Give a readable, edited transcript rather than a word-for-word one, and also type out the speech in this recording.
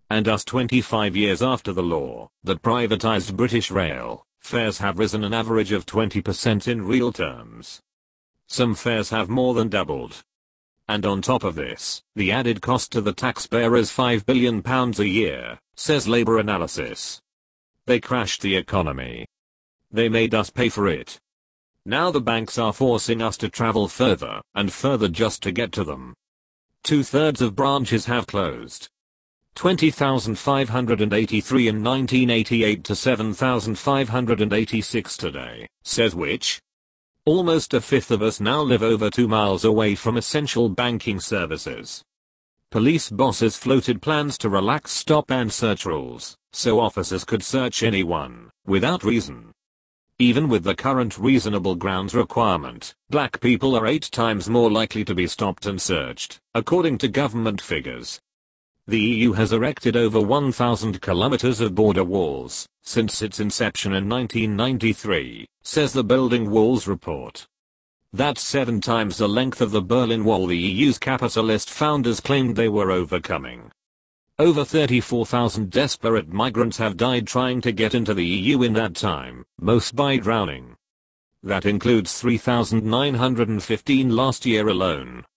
And us 25 years after the law that privatized British Rail, fares have risen an average of 20% in real terms. Some fares have more than doubled. And on top of this, the added cost to the taxpayer is £5 billion a year, says Labour Analysis. They crashed the economy. They made us pay for it. Now the banks are forcing us to travel further and further just to get to them. 2/3 of branches have closed. 20,583 in 1988 to 7,586 today, says Which. Almost a fifth of us now live over 2 miles away from essential banking services. Police bosses floated plans to relax stop and search rules, so officers could search anyone, without reason. Even with the current reasonable grounds requirement, black people are 8 times more likely to be stopped and searched, according to government figures. The EU has erected over 1,000 kilometers of border walls since its inception in 1993, says the Building Walls report. That's 7 times the length of the Berlin Wall the EU's capitalist founders claimed they were overcoming. Over 34,000 desperate migrants have died trying to get into the EU in that time, most by drowning. That includes 3,915 last year alone.